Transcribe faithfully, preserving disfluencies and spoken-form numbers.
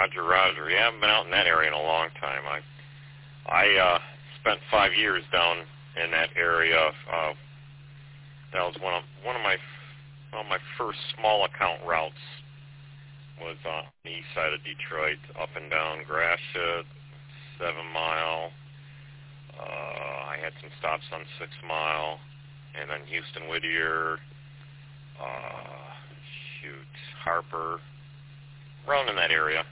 Roger, Roger. Yeah, I haven't been out in that area in a long time. I I uh, spent five years down in that area. Uh, that was one of one of my one of my first small account routes. Was on the east side of Detroit, up and down Gratiot, Seven Mile. Uh, I had some stops on Six Mile, and then Houston Whittier. Uh, shoot, Harper. Around in that area.